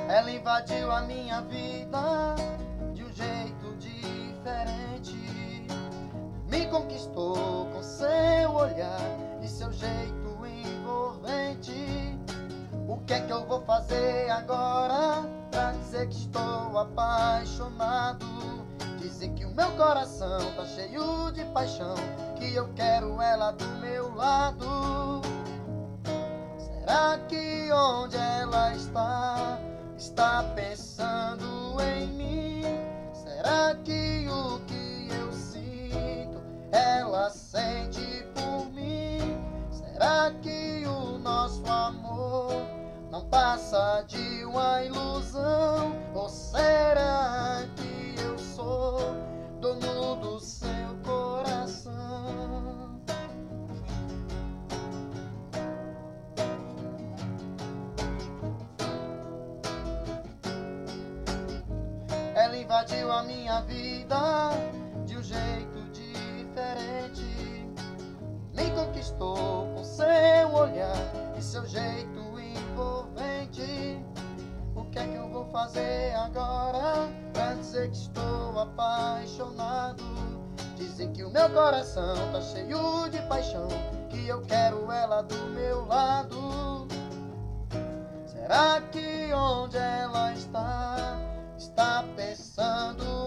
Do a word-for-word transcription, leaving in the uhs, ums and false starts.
Ela invadiu a minha vida de um jeito diferente. Me conquistou com seu olhar e seu jeito envolvente. O que é que eu vou fazer agora pra dizer que estou apaixonado? Dizer que o meu coração tá cheio de paixão, que eu quero ela do meu lado. Será que onde ela está, está pensando em mim? Será que o que eu sinto, ela sente por mim? Será que o nosso amor não passa de uma ilusão? Ou será que eu sou dono do seu coração? Ela invadiu a minha vida de um jeito diferente. Me conquistou com seu olhar e seu jeito envolvente. O que é que eu vou fazer agora pra dizer que estou apaixonado? Dizer que o meu coração tá cheio de paixão, que eu quero ela do meu lado. Será que onde ela está, está pensando